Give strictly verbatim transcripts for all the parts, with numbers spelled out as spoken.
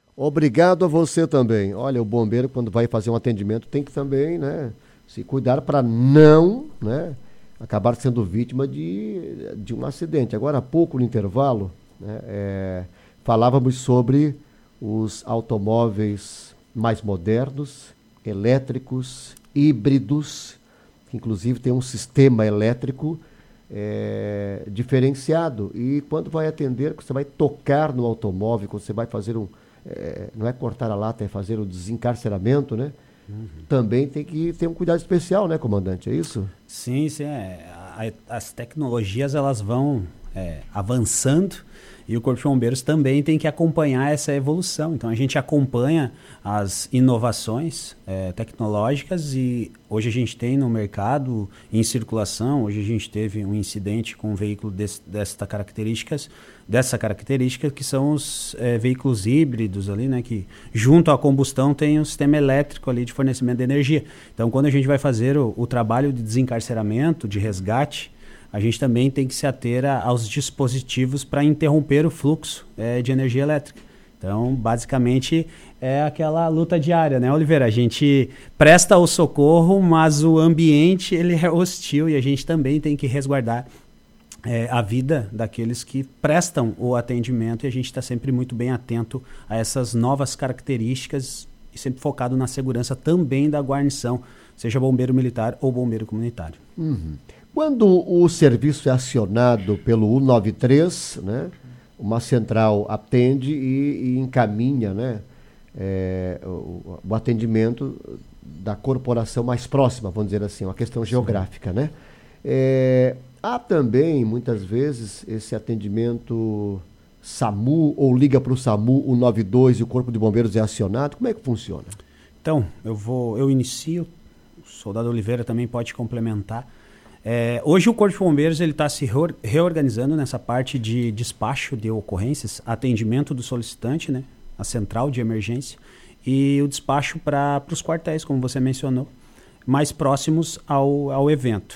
Obrigado a você também. Olha, o bombeiro, quando vai fazer um atendimento, tem que também, né, se cuidar para não, né, acabar sendo vítima de, de um acidente. Agora, há pouco, no intervalo, né, é, falávamos sobre os automóveis mais modernos, elétricos, híbridos, que inclusive tem um sistema elétrico é, diferenciado. E quando vai atender, você vai tocar no automóvel, quando você vai fazer um... É, não é cortar a lata, é fazer o desencarceramento, né? Uhum. Também tem que ter um cuidado especial, né, comandante? É isso? Sim, sim. É. As tecnologias, elas vão é, avançando e o Corpo de Bombeiros também tem que acompanhar essa evolução. Então, a gente acompanha as inovações é, tecnológicas e hoje a gente tem no mercado, em circulação, hoje a gente teve um incidente com um veículo desse, dessa características, dessa característica, que são os é, veículos híbridos ali, né, que junto à combustão tem um sistema elétrico ali de fornecimento de energia. Então, quando a gente vai fazer o, o trabalho de desencarceramento, de resgate, a gente também tem que se ater a, aos dispositivos para interromper o fluxo é, de energia elétrica. Então, basicamente, é aquela luta diária, né, Oliveira? A gente presta o socorro, mas o ambiente ele é hostil e a gente também tem que resguardar é, a vida daqueles que prestam o atendimento e a gente está sempre muito bem atento a essas novas características e sempre focado na segurança também da guarnição, seja bombeiro militar ou bombeiro comunitário. Uhum. Quando o serviço é acionado pelo cento e noventa e três, né, uma central atende e, e encaminha, né, é, o, o atendimento da corporação mais próxima, vamos dizer assim, uma questão geográfica, né? É, há também, muitas vezes, esse atendimento SAMU, ou liga para o SAMU, o noventa e dois, e o Corpo de Bombeiros é acionado. Como é que funciona? Então, eu vou, eu inicio, o soldado Oliveira também pode complementar. É, hoje o Corpo de Bombeiros está se reorganizando nessa parte de despacho de ocorrências, atendimento do solicitante, né, a central de emergência, e o despacho para os quartéis, como você mencionou, mais próximos ao, ao evento.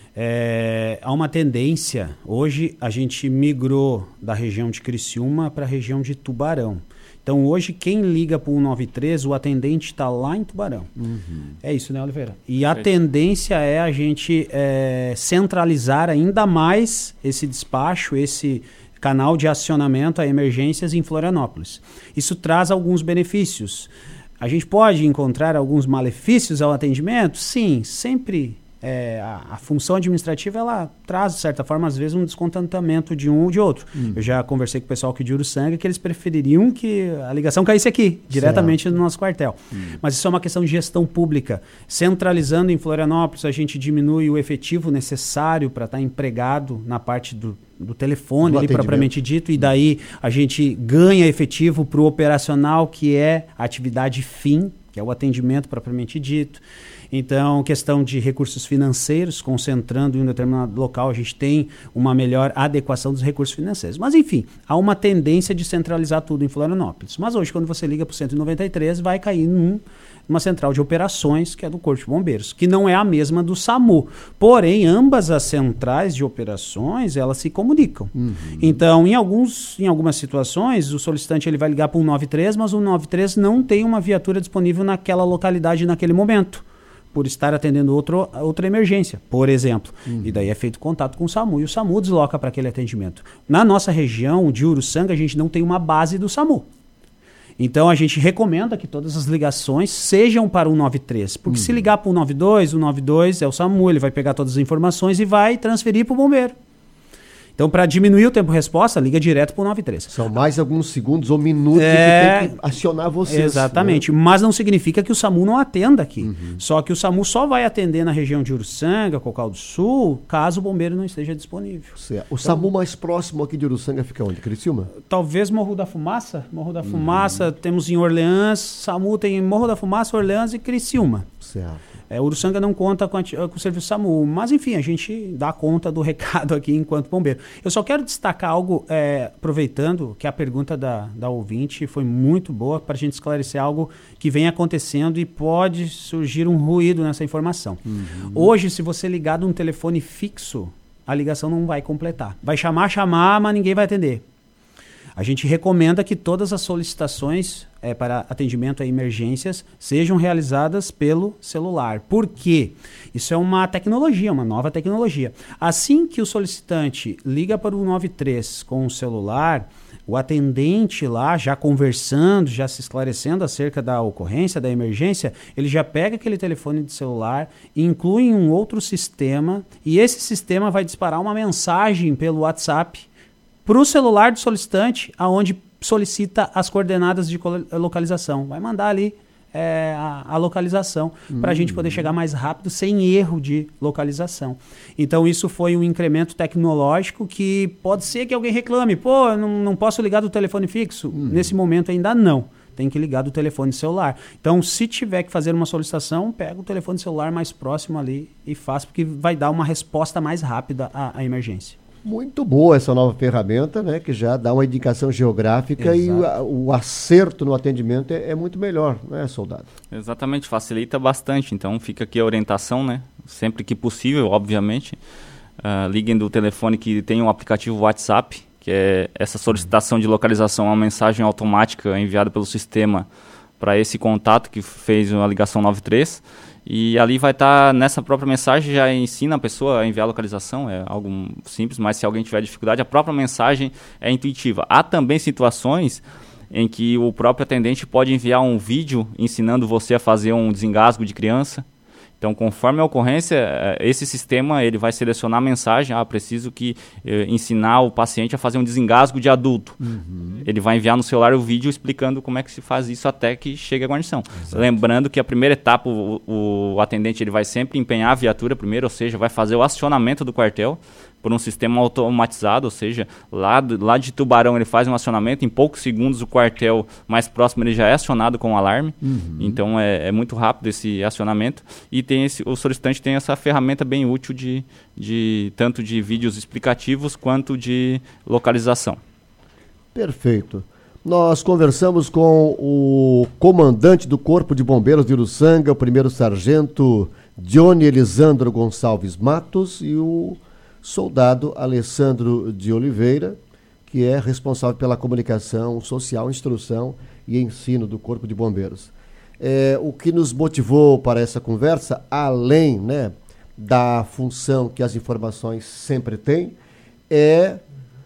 É, há uma tendência, hoje a gente migrou da região de Criciúma para a região de Tubarão. Então, hoje, quem liga para o cento e noventa e três, o atendente está lá em Tubarão. Uhum. É isso, né, Oliveira? E a é. tendência é a gente é, centralizar ainda mais esse despacho, esse canal de acionamento a emergências em Florianópolis. Isso traz alguns benefícios. A gente pode encontrar alguns malefícios ao atendimento? Sim, sempre... É, a, a função administrativa, ela traz, de certa forma, às vezes, um descontentamento de um ou de outro. Hum. Eu já conversei com o pessoal aqui de Uruçanga que eles prefeririam que a ligação caísse aqui, diretamente certo. No nosso quartel. Hum. Mas isso é uma questão de gestão pública. Centralizando em Florianópolis, a gente diminui o efetivo necessário para estar empregado na parte do, do telefone, do ali, propriamente dito, e daí a gente ganha efetivo para o operacional, que é a atividade fim, que é o atendimento propriamente dito. Então, questão de recursos financeiros, concentrando em um determinado local, a gente tem uma melhor adequação dos recursos financeiros. Mas, enfim, há uma tendência de centralizar tudo em Florianópolis. Mas hoje, quando você liga para o cento e noventa e três, vai cair num, numa central de operações, que é do Corpo de Bombeiros, que não é a mesma do SAMU. Porém, ambas as centrais de operações, elas se comunicam. Uhum. Então, em, alguns, em algumas situações, o solicitante ele vai ligar para o cento e noventa e três, mas o cento e noventa e três não tem uma viatura disponível naquela localidade, naquele momento, por estar atendendo outro, outra emergência, por exemplo. Uhum. E daí é feito contato com o SAMU, e o SAMU desloca para aquele atendimento. Na nossa região de Uruçanga, a gente não tem uma base do SAMU. Então, a gente recomenda que todas as ligações sejam para o cento e noventa e três, porque uhum. se ligar para o cento e noventa e dois, o cento e noventa e dois é o SAMU, ele vai pegar todas as informações e vai transferir para o bombeiro. Então, para diminuir o tempo de resposta, liga direto para o cento e noventa e três. São mais alguns segundos ou minutos é... que tem que acionar vocês. Exatamente, né? Mas não significa que o SAMU não atenda aqui. Uhum. Só que o SAMU só vai atender na região de Uruçanga, Cocal do Sul, caso o bombeiro não esteja disponível. Certo. O então, SAMU mais próximo aqui de Uruçanga fica onde? Criciúma? Talvez Morro da Fumaça. Morro da Fumaça, uhum. temos em Orleans, SAMU tem Morro da Fumaça, Orleans e Criciúma. Certo. É, Uruçanga não conta com, a, com o serviço SAMU, mas enfim, a gente dá conta do recado aqui enquanto bombeiro. Eu só quero destacar algo, é, aproveitando que a pergunta da, da ouvinte foi muito boa, para a gente esclarecer algo que vem acontecendo e pode surgir um ruído nessa informação. Uhum. Hoje, se você ligar de um telefone fixo, a ligação não vai completar. Vai chamar, chamar, mas ninguém vai atender. A gente recomenda que todas as solicitações é, para atendimento a emergências sejam realizadas pelo celular. Por quê? Isso é uma tecnologia, uma nova tecnologia. Assim que o solicitante liga para o nove três com o celular, o atendente lá, já conversando, já se esclarecendo acerca da ocorrência, da emergência, ele já pega aquele telefone de celular, inclui em um outro sistema, e esse sistema vai disparar uma mensagem pelo WhatsApp para o celular do solicitante, aonde solicita as coordenadas de localização. Vai mandar ali é, a, a localização uhum. para a gente poder chegar mais rápido, sem erro de localização. Então, isso foi um incremento tecnológico que pode ser que alguém reclame. Pô, eu não, não posso ligar do telefone fixo? Uhum. Nesse momento ainda não. Tem que ligar do telefone celular. Então, se tiver que fazer uma solicitação, pega o telefone celular mais próximo ali e faz, porque vai dar uma resposta mais rápida à, à emergência. Muito boa essa nova ferramenta, né, que já dá uma indicação geográfica. Exato. E o, o acerto no atendimento é, é muito melhor, né, soldado? Exatamente, facilita bastante. Então fica aqui a orientação, né, sempre que possível, obviamente. Uh, liguem do telefone que tem um aplicativo WhatsApp, que é essa solicitação de localização, uma mensagem automática enviada pelo sistema para esse contato que fez a ligação nove três. E ali vai estar, tá, nessa própria mensagem, já ensina a pessoa a enviar a localização, é algo simples, mas se alguém tiver dificuldade, a própria mensagem é intuitiva. Há também situações em que o próprio atendente pode enviar um vídeo ensinando você a fazer um desengasgo de criança. Então, conforme a ocorrência, esse sistema ele vai selecionar a mensagem, ah, preciso que eh, ensinar o paciente a fazer um desengasgo de adulto. Uhum. Ele vai enviar no celular o vídeo explicando como é que se faz isso até que chegue à guarnição. Exato. Lembrando que a primeira etapa, o, o atendente ele vai sempre empenhar a viatura primeiro, ou seja, vai fazer o acionamento do quartel por um sistema automatizado, ou seja, lá, lá de Tubarão ele faz um acionamento, em poucos segundos o quartel mais próximo ele já é acionado com o alarme, uhum. Então é, é muito rápido esse acionamento e tem esse, o solicitante tem essa ferramenta bem útil de, de tanto de vídeos explicativos quanto de localização. Perfeito. Nós conversamos com o comandante do Corpo de Bombeiros de Uruçanga, o primeiro sargento Johnny Elisandro Gonçalves Matos, e o soldado Alessandro de Oliveira, que é responsável pela comunicação social, instrução e ensino do Corpo de Bombeiros. É, o que nos motivou para essa conversa, além, né, da função que as informações sempre têm, é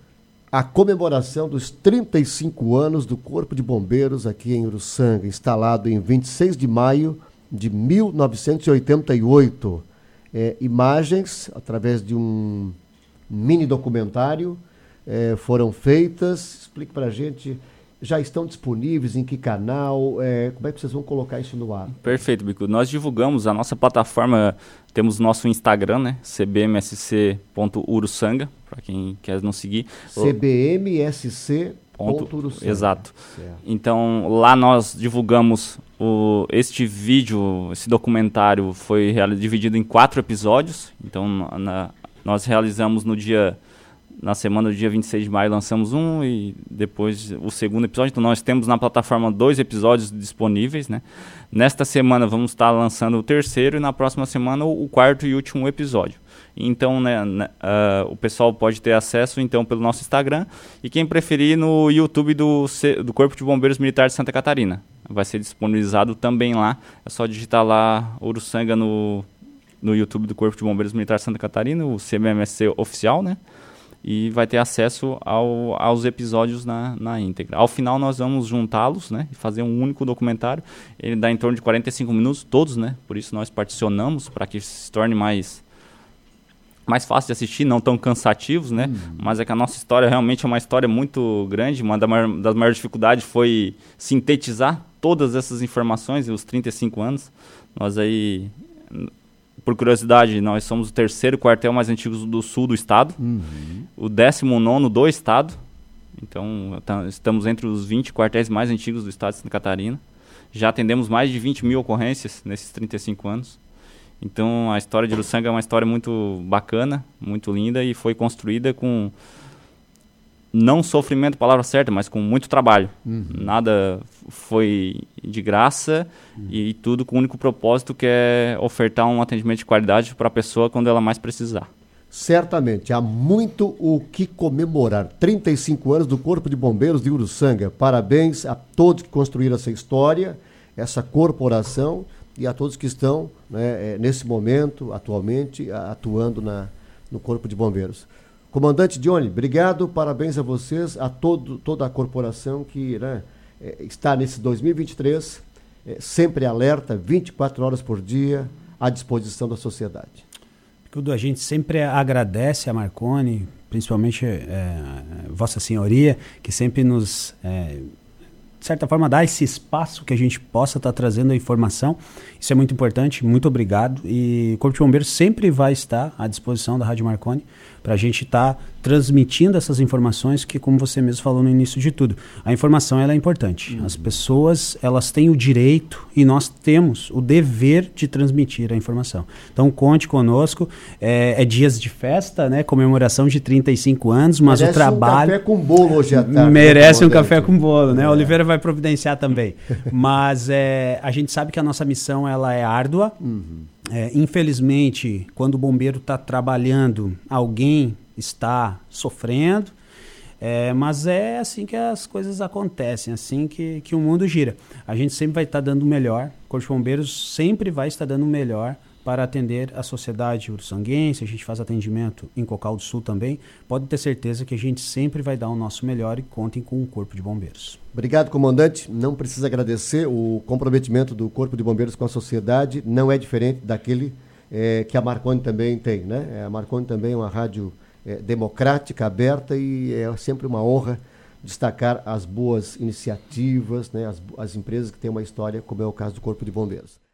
a comemoração dos trinta e cinco anos do Corpo de Bombeiros aqui em Uruçanga, instalado em vinte e seis de maio de mil novecentos e oitenta e oito. É, imagens, através de um mini documentário, é, foram feitas. Explique para a gente, já estão disponíveis, em que canal, é, como é que vocês vão colocar isso no ar? Perfeito, Bico. Nós divulgamos a nossa plataforma, temos nosso Instagram, né, c b m s c ponto uruçanga, para quem quer nos seguir. c b m s c ponto uruçanga. Exato. Certo. Então, lá nós divulgamos o, este vídeo, esse documentário foi real, dividido em quatro episódios. Então, na, nós realizamos no dia, na semana do dia vinte e seis de maio, lançamos um e depois o segundo episódio. Então, nós temos na plataforma dois episódios disponíveis, né? Nesta semana vamos estar lançando o terceiro e na próxima semana o, o quarto e último episódio. Então, né, uh, o pessoal pode ter acesso então pelo nosso Instagram e quem preferir no YouTube do, do Corpo de Bombeiros Militar de Santa Catarina. Vai ser disponibilizado também lá. É só digitar lá Uruçanga no, no YouTube do Corpo de Bombeiros Militar de Santa Catarina, o C B M S C oficial, né? E vai ter acesso ao, aos episódios na, na íntegra. Ao final nós vamos juntá-los, né, e fazer um único documentário. Ele dá em torno de quarenta e cinco minutos, todos, né? Por isso nós particionamos para que se torne mais... mais fácil de assistir, não tão cansativos, né? Uhum. Mas é que a nossa história realmente é uma história muito grande. Uma das maiores dificuldades foi sintetizar todas essas informações em os trinta e cinco anos. Nós aí, por curiosidade, nós somos o terceiro quartel mais antigo do sul do estado, uhum. o décimo nono do estado. Então, estamos entre os vinte quartéis mais antigos do estado de Santa Catarina. Já atendemos mais de vinte mil ocorrências nesses trinta e cinco anos. Então, a história de Uruçanga é uma história muito bacana, muito linda e foi construída com, não sofrimento, palavra certa, mas com muito trabalho. Uhum. Nada foi de graça uhum. e tudo com o único propósito que é ofertar um atendimento de qualidade para a pessoa quando ela mais precisar. certamente há muito o que comemorar. trinta e cinco anos do Corpo de Bombeiros de Uruçanga. Parabéns a todos que construíram essa história, essa corporação, e a todos que estão, né, nesse momento, atualmente, atuando na, no Corpo de Bombeiros. Comandante Johnny, obrigado, parabéns a vocês, a todo, toda a corporação que, né, está nesse dois mil e vinte e três, é, sempre alerta, vinte e quatro horas por dia, à disposição da sociedade. Tudo, a gente sempre agradece a Marconi, principalmente é, Vossa Senhoria, que sempre nos, é, de certa forma, dá esse espaço que a gente possa estar tá trazendo a informação. Isso é muito importante, muito obrigado. E o Corpo de Bombeiros sempre vai estar à disposição da Rádio Marconi para a gente estar tá transmitindo essas informações que, como você mesmo falou no início de tudo, a informação ela é importante. Uhum. As pessoas, elas têm o direito e nós temos o dever de transmitir a informação. Então, conte conosco. É, é dias de festa, né? Comemoração de trinta e cinco anos, mas merece o trabalho... um café com bolo hoje à tarde. Merece um café com bolo, né? É. Oliveira vai providenciar também. Mas é, a gente sabe que a nossa missão ela é árdua. Uhum. É, infelizmente, quando o bombeiro está trabalhando, alguém está sofrendo, é, mas é assim que as coisas acontecem, assim que, que o mundo gira. A gente sempre vai estar tá dando o melhor, o Corpo de Bombeiros sempre vai estar dando o melhor para atender a sociedade uruçanguense. A gente faz atendimento em Cocal do Sul também. Pode ter certeza que a gente sempre vai dar o nosso melhor e contem com o Corpo de Bombeiros. Obrigado, comandante. Não precisa agradecer. O comprometimento do Corpo de Bombeiros com a sociedade não é diferente daquele é, que a Marconi também tem, né? A Marconi também é uma rádio é, democrática, aberta, e é sempre uma honra destacar as boas iniciativas, né? as, as empresas que têm uma história, como é o caso do Corpo de Bombeiros.